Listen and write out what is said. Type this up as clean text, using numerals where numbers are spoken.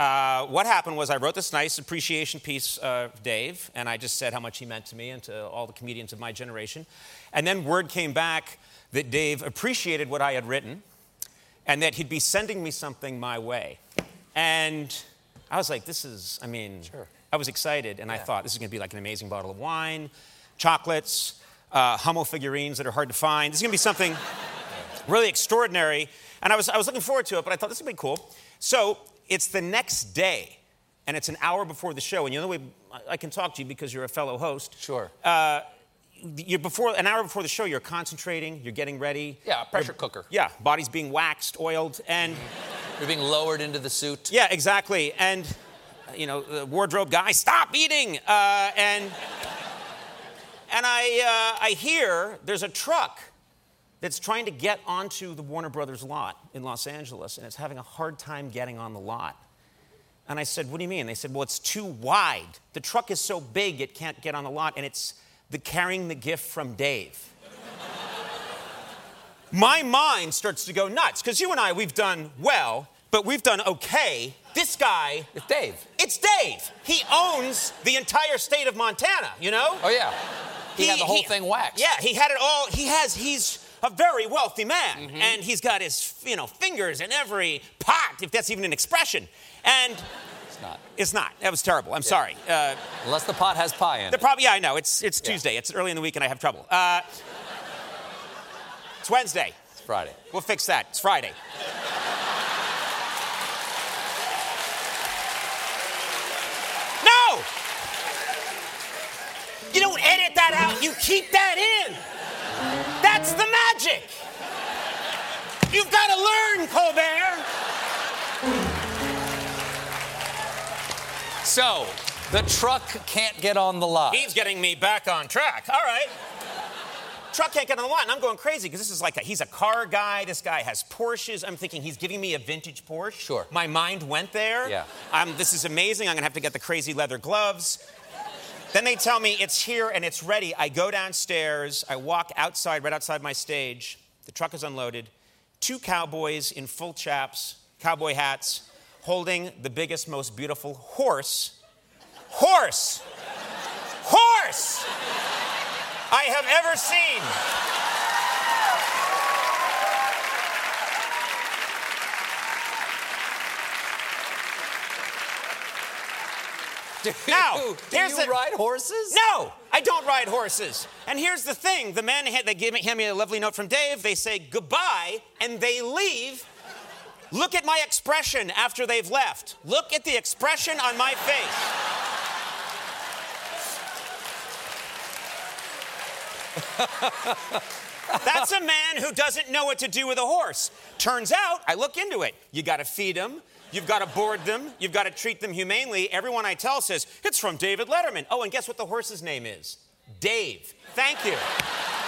What happened was I wrote this nice appreciation piece of Dave, and I just said how much he meant to me and to all the comedians of my generation. And then word came back that Dave appreciated what I had written and that he'd be sending me something my way. And I was like, sure. I was excited, and I thought this is going to be like an amazing bottle of wine, chocolates, Hummel figurines that are hard to find. This is going to be something really extraordinary. And I was looking forward to it, but I thought this would be cool. So it's the next day, and it's an hour before the show. And the only way I can talk to you because you're a fellow host. Sure. An hour before the show, you're concentrating, you're getting ready. Yeah, pressure cooker. Yeah, body's being waxed, oiled, and... You're being lowered into the suit. Yeah, exactly. And, the wardrobe guy, stop eating! And I hear there's a truck that's trying to get onto the Warner Brothers lot in Los Angeles, and it's having a hard time getting on the lot. And I said, what do you mean? They said, well, it's too wide. The truck is so big it can't get on the lot, and it's carrying the gift from Dave. My mind starts to go nuts, because you and I, we've done well, but we've done okay. This guy... It's Dave. It's Dave. He owns the entire state of Montana, Oh, yeah. He had the whole thing waxed. Yeah, he had it all. He's a very wealthy man, and he's got his, fingers in every pot, if that's even an expression. And it's not. It's not. That was terrible. I'm sorry. Unless the pot has pie in it. Yeah, I know. It's Tuesday. It's early in the week, and I have trouble. It's Wednesday. It's Friday. We'll fix that. It's Friday. No! You don't edit that out. You keep that in. That's the magic. You've got to learn, Colbert. So, the truck can't get on the lot. He's getting me back on track. All right. Truck can't get on the lot, and I'm going crazy because this is he's a car guy. This guy has Porsches. I'm thinking he's giving me a vintage Porsche. Sure. My mind went there. Yeah. This is amazing. I'm going to have to get the crazy leather gloves. Then they tell me it's here and it's ready. I go downstairs. I walk outside, right outside my stage. The truck is unloaded. 2 cowboys in full chaps, cowboy hats, holding the biggest, most beautiful horse I have ever seen. Do you ride horses? No, I don't ride horses. And here's the thing. The men, they hand me a lovely note from Dave. They say goodbye, and they leave. Look at my expression after they've left. Look at the expression on my face. That's a man who doesn't know what to do with a horse. Turns out, I look into it. You got to feed them. You've got to board them. You've got to treat them humanely. Everyone I tell says, it's from David Letterman. Oh, and guess what the horse's name is? Dave. Thank you.